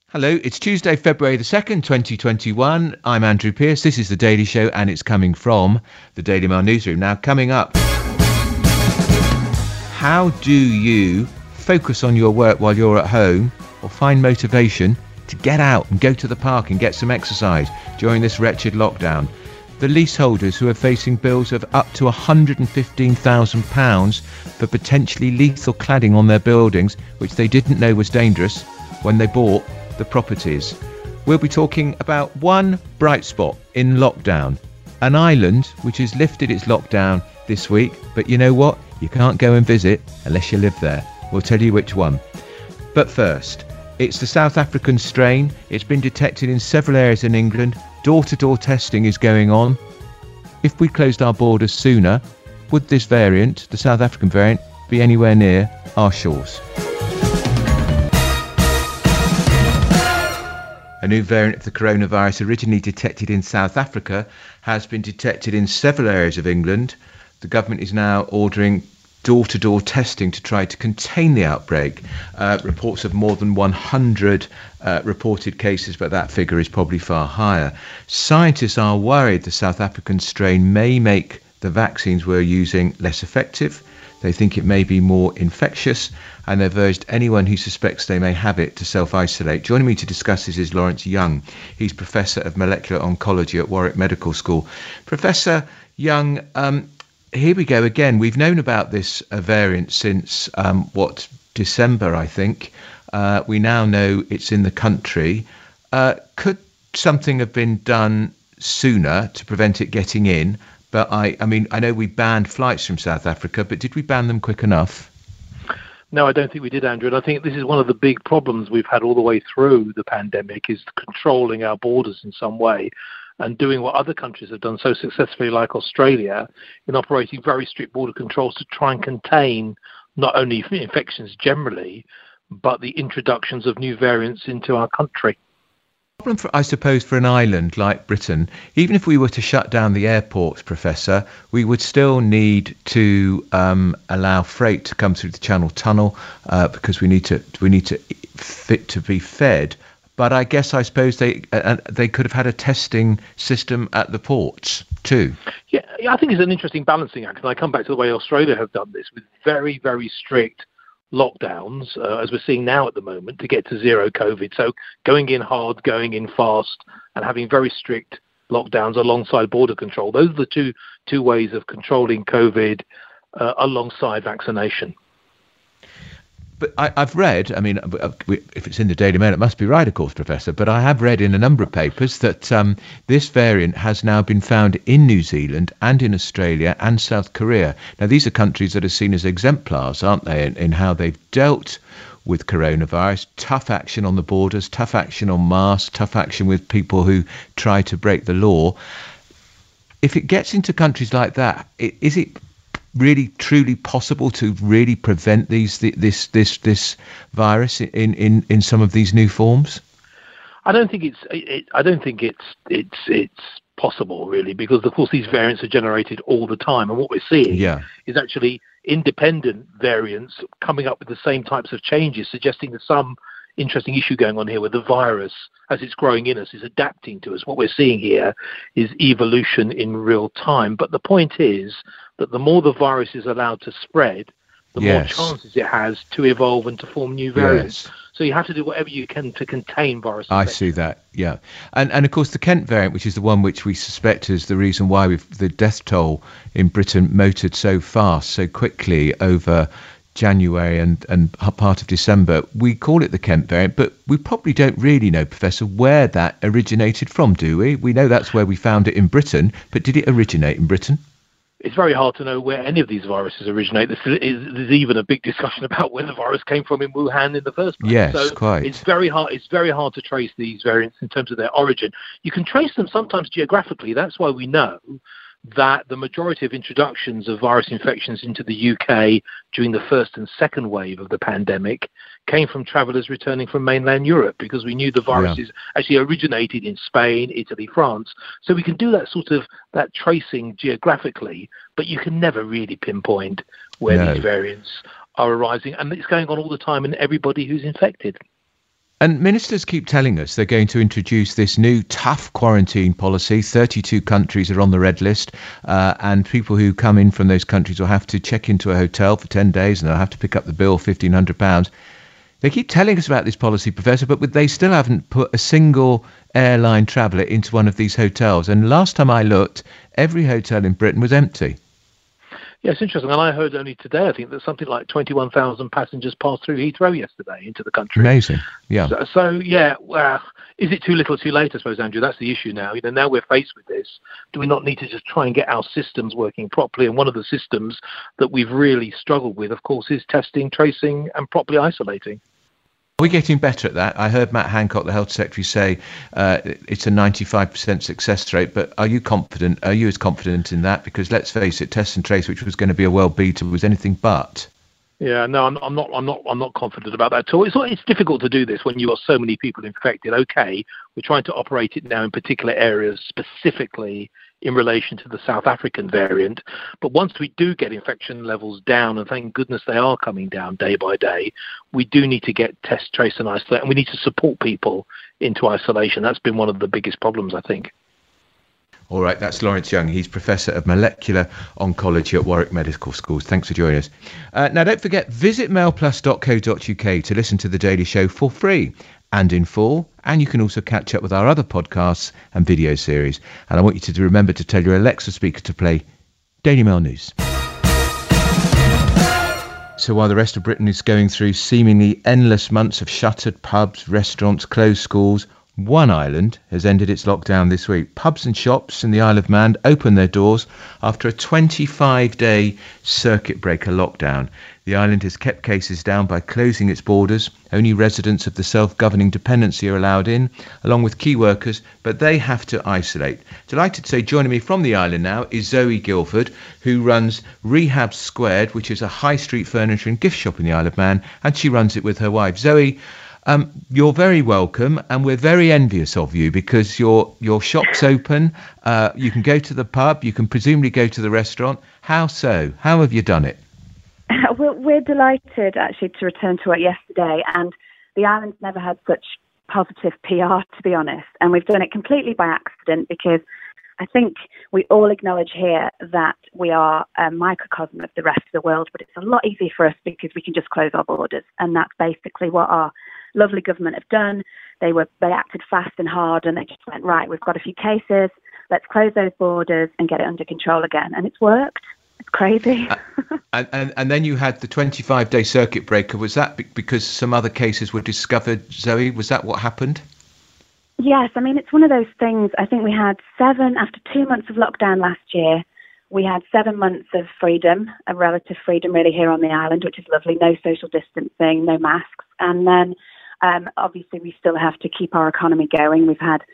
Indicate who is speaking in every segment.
Speaker 1: Hello, it's Tuesday, February the 2nd, 2021. I'm Andrew Pierce. This is The Daily Show, and it's coming from the Daily Mail newsroom. Now, coming up, how do you focus on your work while you're at home or find motivation to get out and go to the park and get some exercise during this wretched lockdown? The leaseholders who are facing bills of up to £115,000 for potentially lethal cladding on their buildings, which they didn't know was dangerous when they bought the properties. We'll be talking about one bright spot in lockdown, an island which has lifted its lockdown this week, but you know what? You can't go and visit unless you live there. We'll tell you which one. But first, it's the South African strain. It's been detected in several areas in England. Door-to-door testing is going on. If we closed our borders sooner, would this variant, the South African variant, be anywhere near our shores? A new variant of the coronavirus originally detected in South Africa has been detected in several areas of England. The government is now ordering door-to-door testing to try to contain the outbreak. Reports of more than 100 reported cases, but that figure is probably far higher. Scientists are worried the South African strain may make the vaccines we're using less effective. They think it may be more infectious, and they've urged anyone who suspects they may have it to self-isolate. Joining me to discuss this is Lawrence Young. He's Professor of Molecular Oncology at Warwick Medical School. Professor Young, here we go again. We've known about this variant since, December, I think. We now know it's in the country. Could something have been done sooner to prevent it getting in? But I know we banned flights from South Africa, but did we ban them quick enough?
Speaker 2: No, I don't think we did, Andrew. And I think this is one of the big problems we've had all the way through the pandemic, is controlling our borders in some way and doing what other countries have done so successfully, like Australia, in operating very strict border controls to try and contain not only infections generally, but the introductions of new variants into our country.
Speaker 1: Problem I suppose, for an island like Britain, even if we were to shut down the airports, Professor, we would still need to allow freight to come through the Channel Tunnel because we need to fit to be fed. But I suppose they could have had a testing system at the ports too.
Speaker 2: Yeah, I think it's an interesting balancing act. And I come back to the way Australia have done this with very, very strict lockdowns, as we're seeing now at the moment, to get to zero COVID. So going in hard, going in fast, and having very strict lockdowns alongside border control. Those are the two ways of controlling COVID alongside vaccination.
Speaker 1: But I've read, if it's in the Daily Mail, it must be right, of course, Professor, but I have read in a number of papers that this variant has now been found in New Zealand and in Australia and South Korea. Now, these are countries that are seen as exemplars, aren't they, in how they've dealt with coronavirus. Tough action on the borders, tough action on masks, tough action with people who try to break the law. If it gets into countries like that, is it really truly possible to really prevent this virus in some of these new forms?
Speaker 2: I don't think it's possible, really, because of course these variants are generated all the time, and what we're seeing is actually independent variants coming up with the same types of changes, suggesting there's some interesting issue going on here where the virus, as it's growing in us, is adapting to us. What we're seeing here is evolution in real time. But the point is that the more the virus is allowed to spread, the more chances it has to evolve and to form new variants.
Speaker 1: Yes.
Speaker 2: So you have to do whatever you can to contain virus infection.
Speaker 1: I see that, yeah. And of course the Kent variant, which is the one which we suspect is the reason why the death toll in Britain motored so fast, so quickly over January and part of December. We call it the Kent variant, but we probably don't really know, Professor, where that originated from, do we? We know that's where we found it in Britain, but did it originate in Britain?
Speaker 2: It's very hard to know where any of these viruses originate. There's even a big discussion about where the virus came from in Wuhan in the first place.
Speaker 1: Yes,
Speaker 2: so
Speaker 1: quite.
Speaker 2: It's very hard to trace these variants in terms of their origin. You can trace them sometimes geographically. That's why we know that the majority of introductions of virus infections into the UK during the first and second wave of the pandemic came from travellers returning from mainland Europe, because we knew the viruses actually originated in Spain, Italy, France. So we can do that tracing geographically, but you can never really pinpoint where these variants are arising. And it's going on all the time in everybody who's infected.
Speaker 1: And ministers keep telling us they're going to introduce this new tough quarantine policy. 32 countries are on the red list, and people who come in from those countries will have to check into a hotel for 10 days and they'll have to pick up the bill, £1,500. They keep telling us about this policy, Professor, but they still haven't put a single airline traveller into one of these hotels. And last time I looked, every hotel in Britain was empty.
Speaker 2: Yeah, it's interesting. And I heard only today, I think, that something like 21,000 passengers passed through Heathrow yesterday into the country.
Speaker 1: Amazing. Yeah.
Speaker 2: So yeah, well, is it too little or too late, I suppose, Andrew? That's the issue now. Now we're faced with this. Do we not need to just try and get our systems working properly? And one of the systems that we've really struggled with, of course, is testing, tracing, and properly isolating.
Speaker 1: Are we getting better at that? I heard Matt Hancock, the Health Secretary, say it's a 95% success rate. But are you confident? Are you as confident in that? Because let's face it, test and trace, which was going to be a world beater, was anything but.
Speaker 2: Yeah, no, I'm not confident about that at all. It's difficult to do this when you have so many people infected. Okay, we're trying to operate it now in particular areas, specifically in relation to the South African variant. But once we do get infection levels down, and thank goodness they are coming down day by day, we do need to get test, trace, and isolate, and we need to support people into isolation. That's been one of the biggest problems, I think.
Speaker 1: All right, that's Lawrence Young. He's Professor of Molecular Oncology at Warwick Medical Schools. Thanks for joining us. Now, don't forget, visit mailplus.co.uk to listen to The Daily Show for free and in full. And you can also catch up with our other podcasts and video series. And I want you to remember to tell your Alexa speaker to play Daily Mail News. So while the rest of Britain is going through seemingly endless months of shuttered pubs, restaurants, closed schools, one island has ended its lockdown this week. Pubs and shops in the Isle of Man opened their doors after a 25-day circuit breaker lockdown. The island has kept cases down by closing its borders. Only residents of the self-governing dependency are allowed in, along with key workers, but they have to isolate. Delighted to say joining me from the island now is Zoe Guilford, who runs Rehab Squared, which is a high street furniture and gift shop in the Isle of Man, and she runs it with her wife. Zoe, you're very welcome, and we're very envious of you because your shop's open. You can go to the pub. You can presumably go to the restaurant. How so? How have you done it?
Speaker 3: We're delighted, actually, to return to work yesterday. And the island's never had such positive PR, to be honest. And we've done it completely by accident because I think we all acknowledge here that we are a microcosm of the rest of the world, but it's a lot easier for us because we can just close our borders. And that's basically what our lovely government have done. They acted fast and hard, and they just went, right, we've got a few cases, let's close those borders and get it under control again. And it's worked. It's crazy.
Speaker 1: And then you had the 25-day circuit breaker. Was that because some other cases were discovered, Zoe? Was that what happened?
Speaker 3: Yes, I mean, it's one of those things. I think we had after 2 months of lockdown last year, we had 7 months of freedom, a relative freedom really here on the island, which is lovely. No social distancing, no masks. And then obviously we still have to keep our economy going. We've had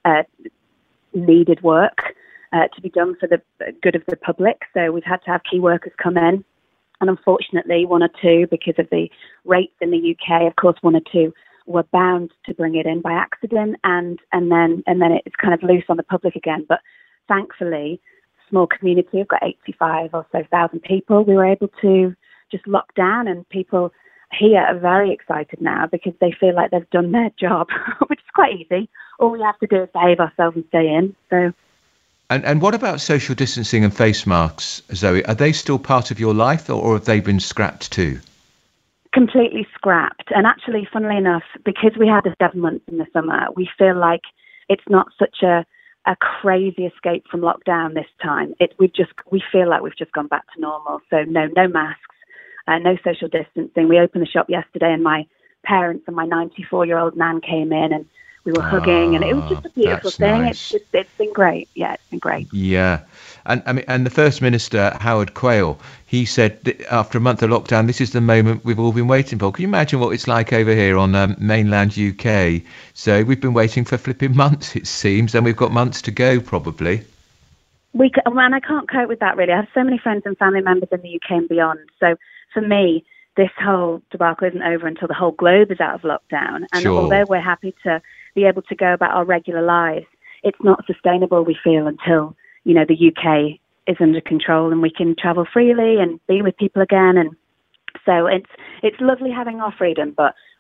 Speaker 3: needed work to be done for the good of the public. So we've had to have key workers come in. And unfortunately, one or two, because of the rates in the UK, of course, one or two were bound to bring it in by accident. And then it's kind of loose on the public again. But thankfully, small community, we've got 85 or so thousand people. We were able to just lock down, and people here are very excited now because they feel like they've done their job, which is quite easy. All we have to do is behave ourselves and stay in. So.
Speaker 1: And what about social distancing and face masks, Zoe? Are they still part of your life, or have they been scrapped too?
Speaker 3: Completely scrapped. And actually, funnily enough, because we had the 7 months in the summer, we feel like it's not such a crazy escape from lockdown this time. We feel like we've just gone back to normal. So no masks, no social distancing. We opened the shop yesterday, and my parents and my 94-year-old nan came in, and we were hugging, and it was just a beautiful thing.
Speaker 1: Nice.
Speaker 3: It's been great. Yeah, it's been great.
Speaker 1: Yeah. And the First Minister, Howard Quayle, he said that after a month of lockdown, this is the moment we've all been waiting for. Can you imagine what it's like over here on mainland UK? So we've been waiting for flipping months, it seems, and we've got months to go probably.
Speaker 3: And I can't cope with that, really. I have so many friends and family members in the UK and beyond. So for me, this whole debacle isn't over until the whole globe is out of lockdown. And
Speaker 1: Sure.
Speaker 3: Although we're happy to be able to go about our regular lives, it's not sustainable, we feel, until, the UK is under control and we can travel freely and be with people again. And so it's lovely having our freedom, but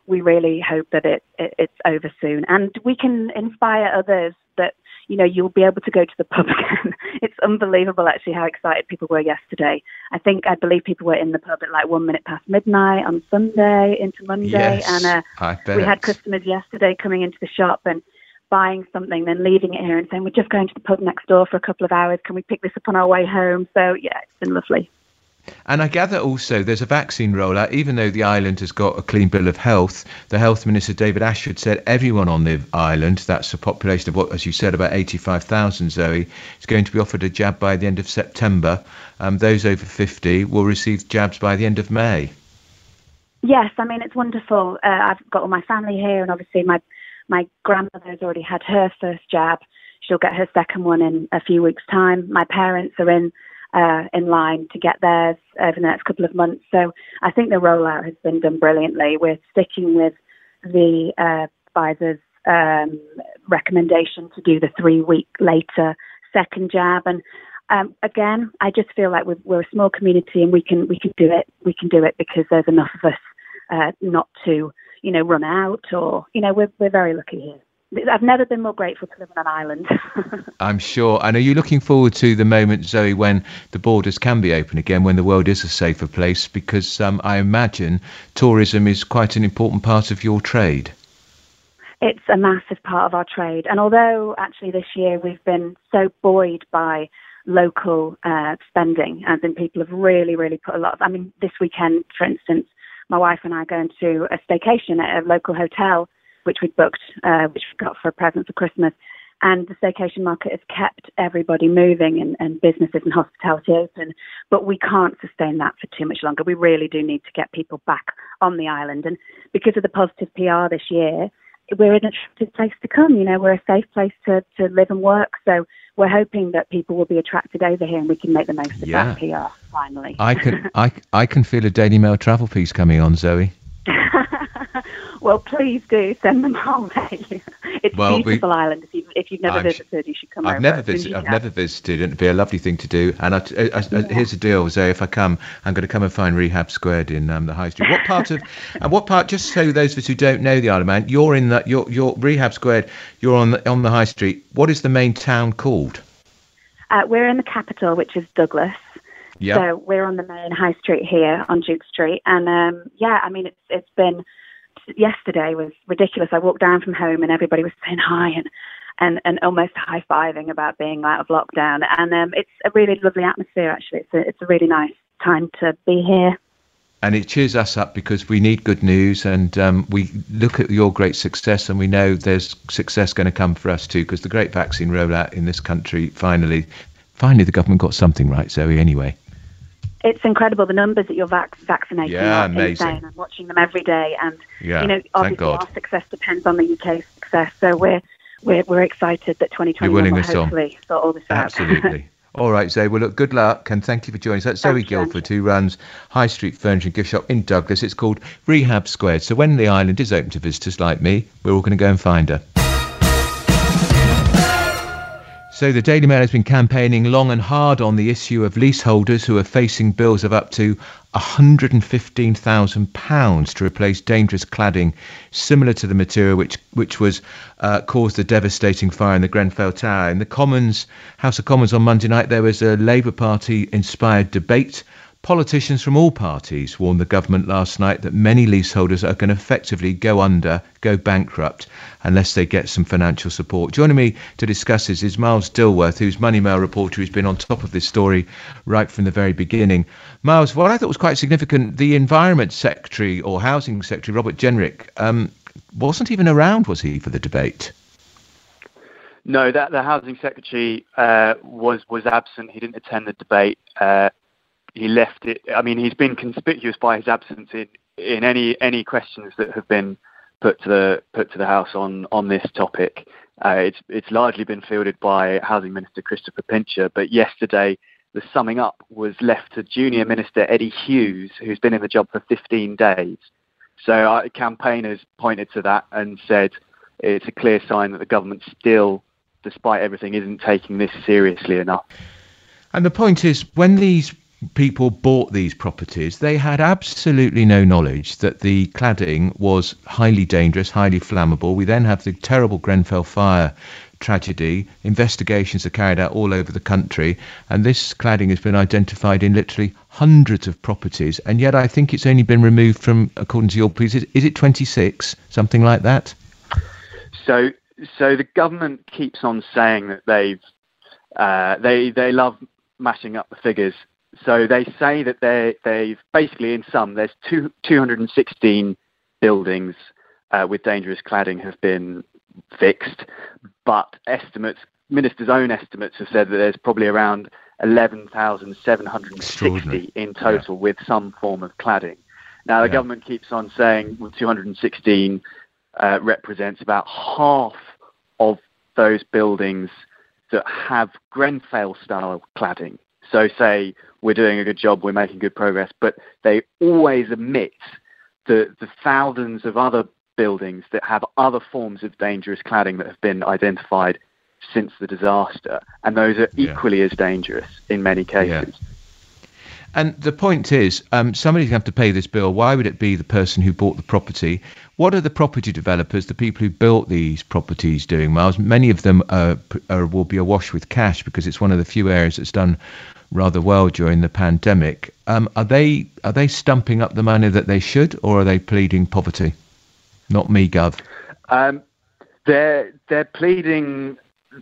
Speaker 3: we really hope that it's over soon, and we can inspire others that, you know, you'll be able to go to the pub again. It's unbelievable, actually, how excited people were yesterday. I believe people were in the pub at like 1 minute past midnight on Sunday into Monday.
Speaker 1: Yes,
Speaker 3: and
Speaker 1: I bet.
Speaker 3: we had customers yesterday coming into the shop and buying something, then leaving it here and saying, we're just going to the pub next door for a couple of hours. Can we pick this up on our way home? So, yeah, it's been lovely.
Speaker 1: And I gather also there's a vaccine rollout. Even though the island has got a clean bill of health, the Health Minister, David Ashford, said everyone on the island, that's a population of, what, as you said, about 85,000, Zoe, is going to be offered a jab by the end of September. Those over 50 will receive jabs by the end of May.
Speaker 3: Yes, I mean, it's wonderful. I've got all my family here, and obviously my grandmother has already had her first jab. She'll get her second one in a few weeks' time. My parents are in line to get theirs over the next couple of months. So I think the rollout has been done brilliantly. We're sticking with the Pfizer's recommendation to do the 3-week later second jab. And again, I just feel like we're a small community, and we can do it. We can do it because there's enough of us not to, you know, run out, or, you know, we're very lucky here. I've never been more grateful to live on an island.
Speaker 1: I'm sure. And are you looking forward to the moment, Zoe, when the borders can be open again, when the world is a safer place? Because I imagine tourism is quite an important part of your trade.
Speaker 3: It's a massive part of our trade. And although actually this year we've been so buoyed by local spending, as in people have really, really put a lot of, I mean, this weekend, for instance, my wife and I are going to a staycation at a local hotel, which we'd booked, which we got for a present for Christmas. And the staycation market has kept everybody moving and businesses and hospitality open. But we can't sustain that for too much longer. We really do need to get people back on the island. And because of the positive PR this year, we're an attractive place to come. You know, we're a safe place to live and work. So we're hoping that people will be attracted over here, and we can make the most of that PR finally.
Speaker 1: I can feel a Daily Mail travel piece coming on, Zoe.
Speaker 3: Well, please do send them our way. It's a beautiful island. If you've never visited, you should come over.
Speaker 1: I've never visited, and it'd be a lovely thing to do. And here's the deal, Zoe. If I come, I'm going to come and find Rehab Squared in the High Street. What part? Just so those of us who don't know the Isle of Man, you're in that. You're Rehab Squared. You're on the High Street. What is the main town called?
Speaker 3: We're in the capital, which is Douglas.
Speaker 1: Yeah. So
Speaker 3: we're on the main High Street here on Duke Street, and I mean, it's been. Yesterday was ridiculous. I walked down from home and everybody was saying hi and almost high-fiving about being out of lockdown. And it's a really lovely atmosphere, actually. It's a really nice time to be here.
Speaker 1: And it cheers us up because we need good news, and we look at your great success, and we know there's success going to come for us too, because the great vaccine rollout in this country, finally the government got something right, Zoe, anyway.
Speaker 3: It's incredible, the numbers that you're vaccinating.
Speaker 1: Yeah,
Speaker 3: are
Speaker 1: amazing.
Speaker 3: Insane. I'm watching them every day, and you know, obviously
Speaker 1: our
Speaker 3: success depends on the UK's success. So we're excited that 2021 will hopefully sort all this out.
Speaker 1: Absolutely. All right, Zoe. Well, look, good luck, and thank you for joining us. That's Zoe Guildford, who runs High Street Furniture and Gift Shop in Douglas. It's called Rehab Squared. So when the island is open to visitors like me, we're all going to go and find her. So the Daily Mail has been campaigning long and hard on the issue of leaseholders who are facing bills of up to £115,000 to replace dangerous cladding similar to the material which was caused the devastating fire in the Grenfell Tower. In the House of Commons on Monday night, there was a Labour Party-inspired debate. Politicians from all parties warned the government last night that many leaseholders are going to effectively go bankrupt, unless they get some financial support. Joining me to discuss this is Miles Dilworth, who's Money Mail reporter who's been on top of this story right from the very beginning. Miles, what I thought was quite significant, the Environment Secretary or Housing Secretary, Robert Jenrick, wasn't even around, was he, for the debate?
Speaker 4: No, the Housing Secretary was absent. He didn't attend the debate. He left it. I mean, he's been conspicuous by his absence in any questions that have been put to the House on this topic. It's largely been fielded by Housing Minister Christopher Pincher, but yesterday the summing up was left to Junior Minister Eddie Hughes, who's been in the job for 15 days. So campaigners pointed to that and said it's a clear sign that the government still, despite everything, isn't taking this seriously enough.
Speaker 1: And the point is, when these people bought these properties, they had absolutely no knowledge that the cladding was highly dangerous, highly flammable. We then have the terrible Grenfell fire tragedy. Investigations are carried out all over the country, and this cladding has been identified in literally hundreds of properties, and yet I think it's only been removed from, according to your piece, is it 26, something like that?
Speaker 4: So the government keeps on saying that they love mashing up the figures. So they say that they've basically, in sum, there's 216 buildings with dangerous cladding have been fixed, but ministers' own estimates have said that there's probably around 11,760 in total with some form of cladding. Now, the government keeps on saying 216 represents about half of those buildings that have Grenfell-style cladding. So say we're doing a good job, we're making good progress, but they always omit the thousands of other buildings that have other forms of dangerous cladding that have been identified since the disaster, and those are equally as dangerous in many cases.
Speaker 1: Yeah. And the point is, somebody's going to have to pay this bill. Why would it be the person who bought the property? What are the property developers, the people who built these properties, doing, Miles? Many of them will be awash with cash because it's one of the few areas that's done rather well during the pandemic. Are they stumping up the money that they should, or are they pleading poverty? Not me, Gov.
Speaker 4: They're pleading.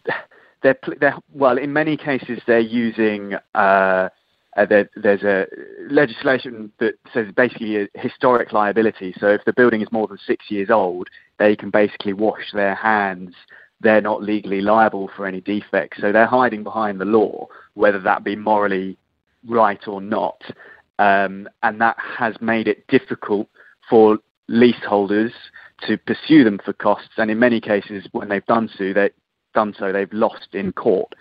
Speaker 4: Well, in many cases, they're using. There's a legislation that says basically a historic liability. So if the building is more than 6 years old, they can basically wash their hands. They're not legally liable for any defects. So they're hiding behind the law, whether that be morally right or not. And that has made it difficult for leaseholders to pursue them for costs. And in many cases, when they've done so, they've lost in court.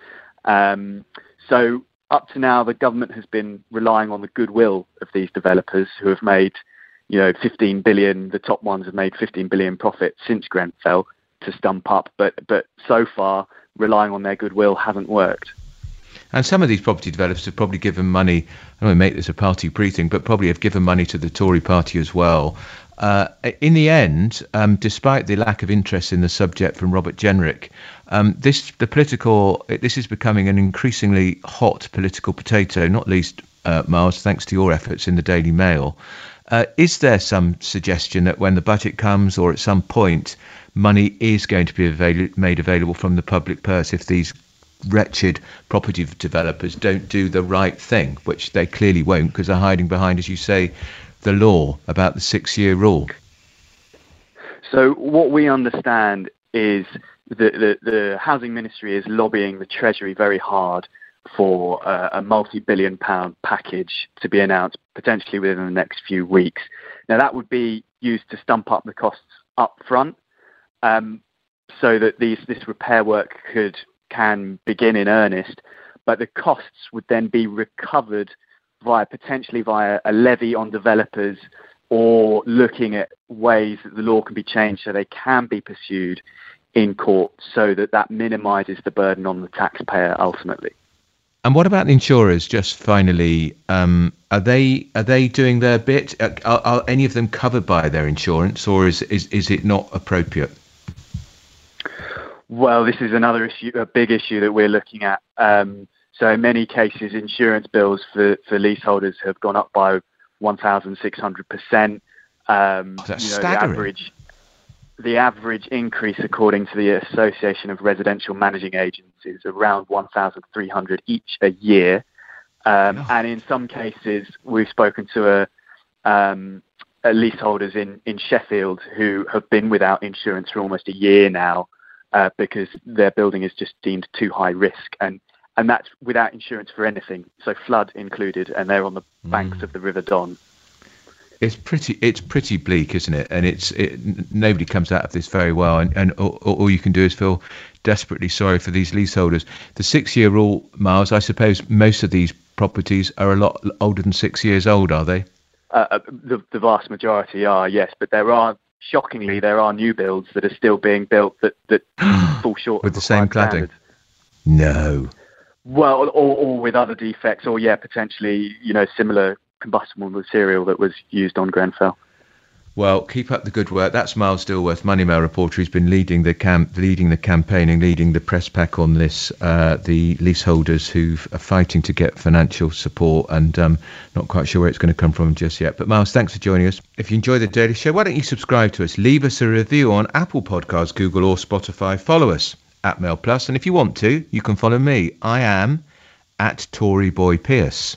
Speaker 4: So up to now, the government has been relying on the goodwill of these developers who have made, 15 billion. The top ones have made 15 billion profit since Grenfell to stump up. But so far, relying on their goodwill hasn't worked.
Speaker 1: And some of these property developers have probably given money, I don't want to make this a party pre-thing, but probably have given money to the Tory party as well. In the end, despite the lack of interest in the subject from Robert Jenrick, this is becoming an increasingly hot political potato, not least, Miles, thanks to your efforts in the Daily Mail. Is there some suggestion that when the budget comes, or at some point, money is going to be made available from the public purse if these wretched property developers don't do the right thing, which they clearly won't because they're hiding behind, as you say, the law about the 6-year rule?
Speaker 4: So what we understand is that the Housing Ministry is lobbying the Treasury very hard for a multi-billion pound package to be announced potentially within the next few weeks. Now that would be used to stump up the costs up front, so that this repair work can begin in earnest, but the costs would then be recovered potentially via a levy on developers, or looking at ways that the law can be changed so they can be pursued in court, so that minimises the burden on the taxpayer ultimately.
Speaker 1: And what about the insurers? Just finally, are they doing their bit? Are any of them covered by their insurance, or is it not appropriate?
Speaker 4: Well, this is another issue, a big issue that we're looking at. So in many cases, insurance bills for leaseholders have gone up by 1,600%.
Speaker 1: That's staggering.
Speaker 4: The average increase, according to the Association of Residential Managing Agents, is around 1,300 each a year. And in some cases, we've spoken to leaseholders in Sheffield who have been without insurance for almost a year now, because their building is just deemed too high risk, and that's without insurance for anything, so flood included, and they're on the banks of the River Don.
Speaker 1: It's pretty bleak, isn't it? And nobody comes out of this very well, and all you can do is feel desperately sorry for these leaseholders. The 6-year rule, Miles, I suppose most of these properties are a lot older than 6 years old, are they?
Speaker 4: The vast majority are, yes, but shockingly, there are new builds that are still being built that fall short
Speaker 1: with
Speaker 4: of
Speaker 1: the same cladding.
Speaker 4: standards.
Speaker 1: No.
Speaker 4: Well, or with other defects, or potentially, similar combustible material that was used on Grenfell.
Speaker 1: Well, keep up the good work. That's Miles Dilworth, Money Mail reporter. He's been leading the campaign and leading the press pack on this. The leaseholders who are fighting to get financial support, and not quite sure where it's going to come from just yet. But Miles, thanks for joining us. If you enjoy the Daily Show, why don't you subscribe to us? Leave us a review on Apple Podcasts, Google, or Spotify. Follow us at Mail Plus, and if you want to, you can follow me. I am at Tory Boy Pierce.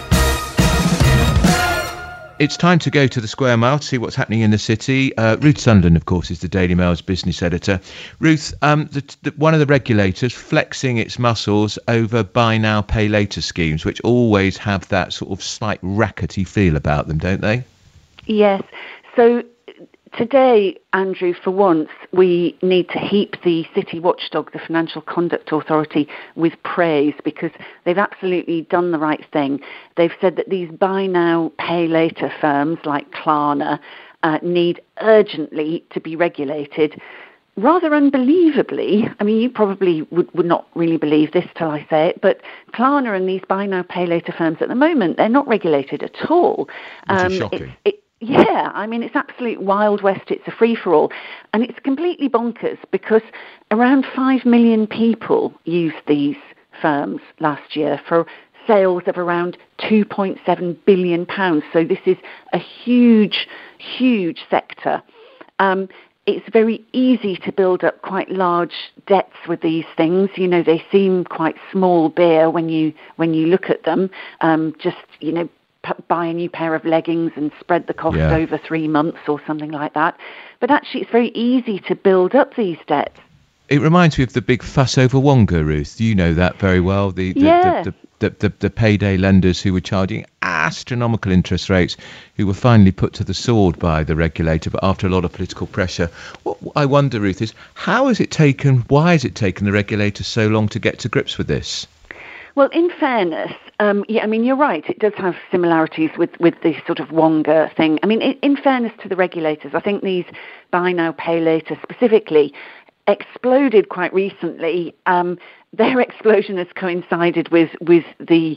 Speaker 1: It's time to go to the Square Mile to see what's happening in the city. Ruth Sunderland, of course, is the Daily Mail's business editor. Ruth, one of the regulators flexing its muscles over buy now, pay later schemes, which always have that sort of slight rackety feel about them, don't they?
Speaker 5: Yes. So today, Andrew, for once, we need to heap the city watchdog, the Financial Conduct Authority, with praise, because they've absolutely done the right thing. They've said that these buy now, pay later firms like Klarna need urgently to be regulated. Rather unbelievably, I mean, you probably would not really believe this till I say it, but Klarna and these buy now, pay later firms at the moment, they're not regulated at all.
Speaker 1: Which is shocking.
Speaker 5: Yeah, I mean, it's absolute Wild West. It's a free-for-all. And it's completely bonkers because around 5 million people used these firms last year for sales of around £2.7 billion. So this is a huge, huge sector. It's very easy to build up quite large debts with these things. You know, they seem quite small beer when you look at them. Buy a new pair of leggings and spread the cost over 3 months or something like that. But actually, it's very easy to build up these debts.
Speaker 1: It reminds me of the big fuss over Wonga, Ruth. You know that very well. The payday lenders who were charging astronomical interest rates, who were finally put to the sword by the regulator, but after a lot of political pressure. What I wonder, Ruth, is why has it taken the regulator so long to get to grips with this?
Speaker 5: Well, in fairness, you're right. It does have similarities with this sort of Wonga thing. I mean, in fairness to the regulators, I think these buy now, pay later specifically exploded quite recently. Their explosion has coincided with hitting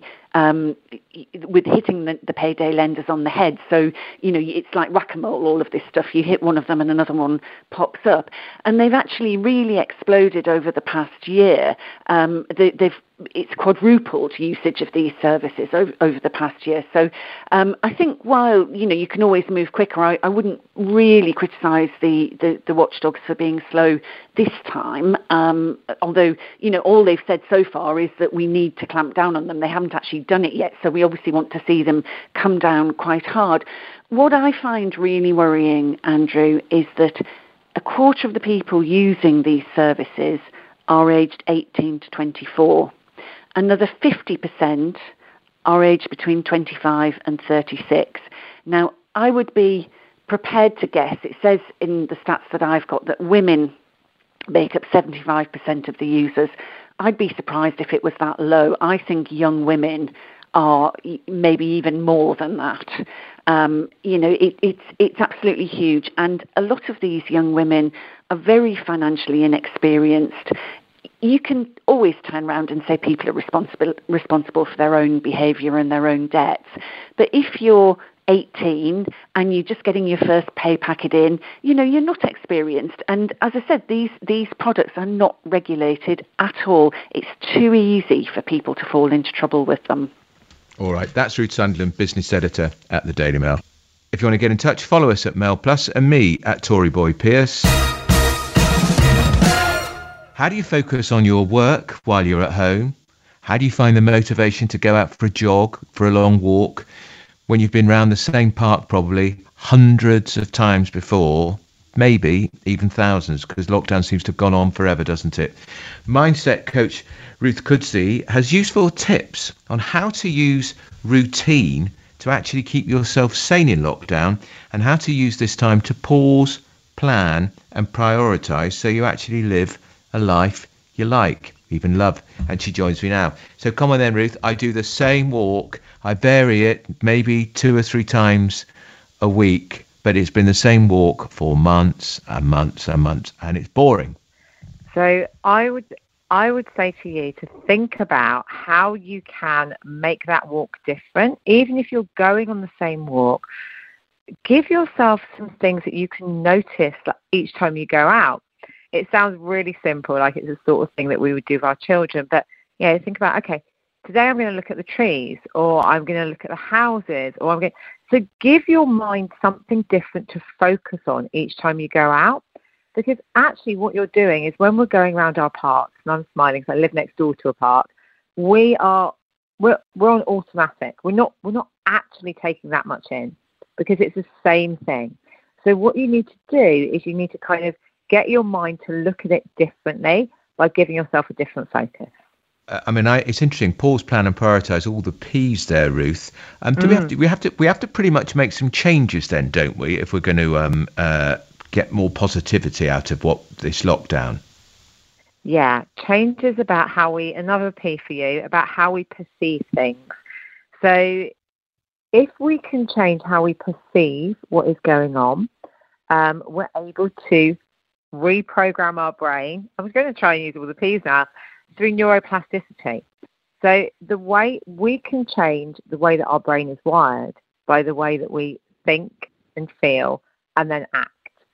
Speaker 5: the payday lenders on the head. So, it's like whack-a-mole, all of this stuff. You hit one of them and another one pops up. And they've actually really exploded over the past year. It's quadrupled usage of these services over the past year. So I think while, you can always move quicker, I wouldn't really criticise the watchdogs for being slow this time. Although, all they've said so far is that we need to clamp down on them. They haven't actually done it yet. So we obviously want to see them come down quite hard. What I find really worrying, Andrew, is that a quarter of the people using these services are aged 18 to 24. Another 50% are aged between 25 and 36. Now, I would be prepared to guess, it says in the stats that I've got, that women make up 75% of the users. I'd be surprised if it was that low. I think young women are maybe even more than that. It's absolutely huge. And a lot of these young women are very financially inexperienced. You can always turn around and say people are responsible for their own behaviour and their own debts. But if you're 18 and you're just getting your first pay packet in, you're not experienced. And as I said, these products are not regulated at all. It's too easy for people to fall into trouble with them.
Speaker 1: All right, that's Ruth Sunderland, business editor at the Daily Mail. If you want to get in touch, follow us at Mail Plus and me at Tory Boy Pierce. How do you focus on your work while you're at home? How do you find the motivation to go out for a jog, for a long walk, when you've been round the same park probably hundreds of times before, maybe even thousands, because lockdown seems to have gone on forever, doesn't it? Mindset coach Ruth Kudzi has useful tips on how to use routine to actually keep yourself sane in lockdown, and how to use this time to pause, plan and prioritise so you actually live a life you like, even love. And she joins me now. So come on then, Ruth. I do the same walk. I vary it maybe 2 or 3 times a week, but it's been the same walk for months and months and months, and it's boring.
Speaker 6: So I would I would say to you to think about how you can make that walk different. Even if you're going on the same walk, give yourself some things that you can notice each time you go out. It sounds really simple, like it's the sort of thing that we would do with our children. But, think about, okay, today I'm going to look at the trees, or I'm going to look at the houses, So give your mind something different to focus on each time you go out. Because actually what you're doing is when we're going around our parks, and I'm smiling because I live next door to a park, we're on automatic. We're not actually taking that much in because it's the same thing. So what you need to do is you need to kind of get your mind to look at it differently by giving yourself a different focus.
Speaker 1: It's interesting. Pause, plan, and prioritise all the P's there, Ruth. We have to pretty much make some changes then, don't we? If we're going to get more positivity out of this lockdown.
Speaker 6: Yeah, changes about another P for you, about how we perceive things. So if we can change how we perceive what is going on, we're able to reprogram our brain. I was going to try and use all the P's now, through neuroplasticity. So the way we can change the way that our brain is wired by the way that we think and feel and then act.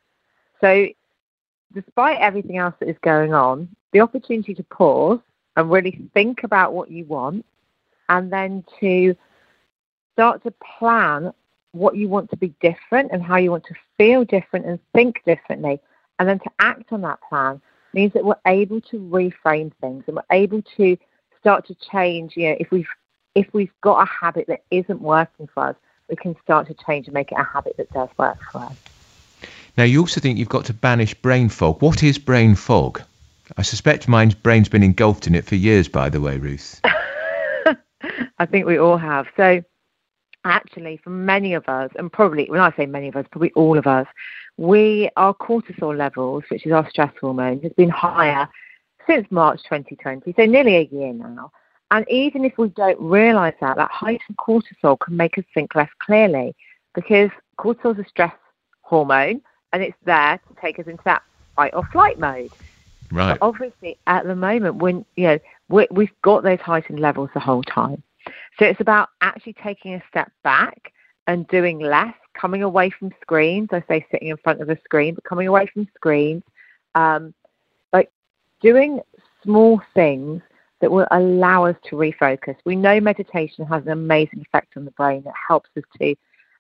Speaker 6: So despite everything else that is going on, the opportunity to pause and really think about what you want, and then to start to plan what you want to be different and how you want to feel different and think differently, and then to act on that plan, means that we're able to reframe things and we're able to start to change. If we've got a habit that isn't working for us, we can start to change and make it a habit that does work for us.
Speaker 1: Now, you also think you've got to banish brain fog. What is brain fog? I suspect my brain's been engulfed in it for years, by the way, Ruth.
Speaker 6: I think we all have. So actually, for many of us, and probably, when I say many of us, probably all of us, our cortisol levels, which is our stress hormone, has been higher since March 2020, so nearly a year now. And even if we don't realise that heightened cortisol can make us think less clearly, because cortisol is a stress hormone, and it's there to take us into that fight or flight mode.
Speaker 1: Right.
Speaker 6: But obviously, at the moment, when we've got those heightened levels the whole time. So it's about actually taking a step back and doing less, coming away from screens. I say sitting in front of a screen, but coming away from screens, like doing small things that will allow us to refocus. We know meditation has an amazing effect on the brain. It helps us to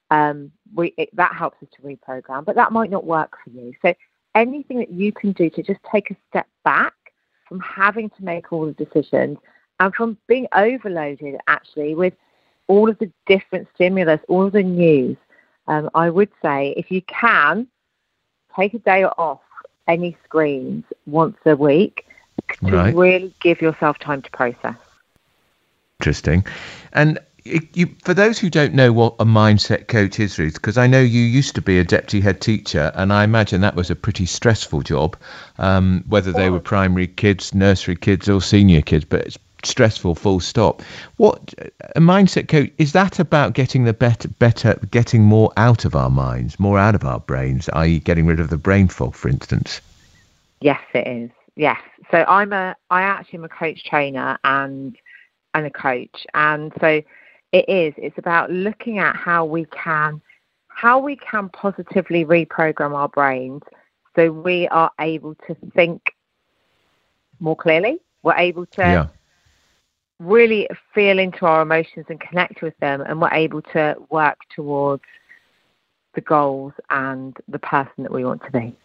Speaker 6: that helps us to reprogram, but that might not work for you. So anything that you can do to just take a step back from having to make all the decisions and from being overloaded actually with all of the different stimulus, all of the news, I would say if you can, take a day off any screens once a week to really give yourself time to process.
Speaker 1: Interesting. And for those who don't know what a mindset coach is, Ruth, because I know you used to be a deputy head teacher, and I imagine that was a pretty stressful job, whether they were primary kids, nursery kids, or senior kids, but it's stressful, full stop. What a mindset coach, is that about getting getting more out of our minds, more out of our brains, i.e. getting rid of the brain fog, for instance?
Speaker 6: Yes, it is. Yes. So I actually am a coach trainer and a coach, and so it's about looking at how we can positively reprogram our brains so we are able to think more clearly. We're able to really feel into our emotions and connect with them, and we're able to work towards the goals and the person that we want to be.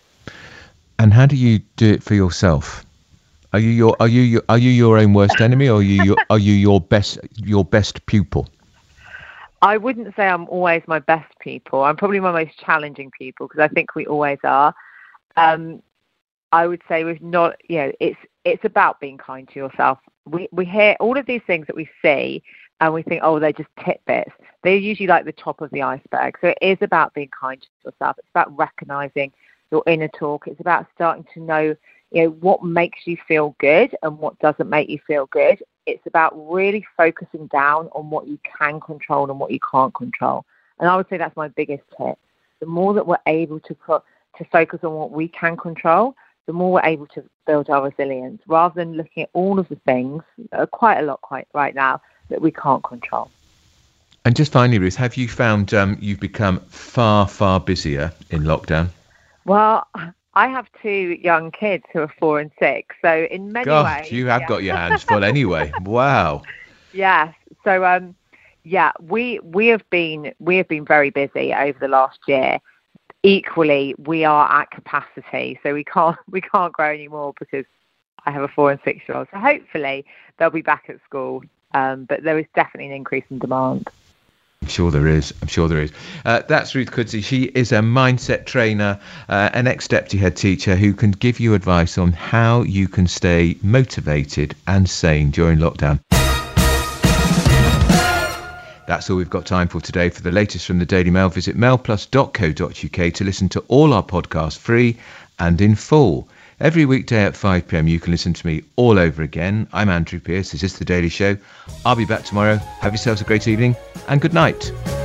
Speaker 1: And how do you do it for yourself? Are you your own worst enemy, or are you your best pupil?
Speaker 6: I wouldn't say I'm always my best pupil. I'm probably my most challenging pupil, because I think we always are. I would say we've not. It's about being kind to yourself. We hear all of these things that we see, and we think, oh, they're just tidbits. They're usually like the top of the iceberg. So it is about being kind to yourself. It's about recognizing your inner talk. It's about starting to know what makes you feel good and what doesn't make you feel good. It's about really focusing down on what you can control and what you can't control. And I would say that's my biggest tip. The more that we're able to focus on what we can control, the more we're able to build our resilience, rather than looking at all of the things, quite a lot right now, that we can't control.
Speaker 1: And just finally, Ruth, have you found you've become far, far busier in lockdown?
Speaker 6: Well, I have 2 young kids who are 4 and 6. So in many ways...
Speaker 1: you have got your hands full anyway. Wow.
Speaker 6: Yes. So, we have been very busy over the last year. Equally, we are at capacity, so we can't grow anymore because I have a 4 and 6 year old. So hopefully they'll be back at school. But there is definitely an increase in demand.
Speaker 1: I'm sure there is. That's Ruth Cudzy. She is a mindset trainer, an ex-deputy head teacher who can give you advice on how you can stay motivated and sane during lockdown. That's all we've got time for today. For the latest from the Daily Mail, visit mailplus.co.uk to listen to all our podcasts free and in full. Every weekday at 5 p.m, you can listen to me all over again. I'm Andrew Pierce. This is The Daily Show. I'll be back tomorrow. Have yourselves a great evening and good night.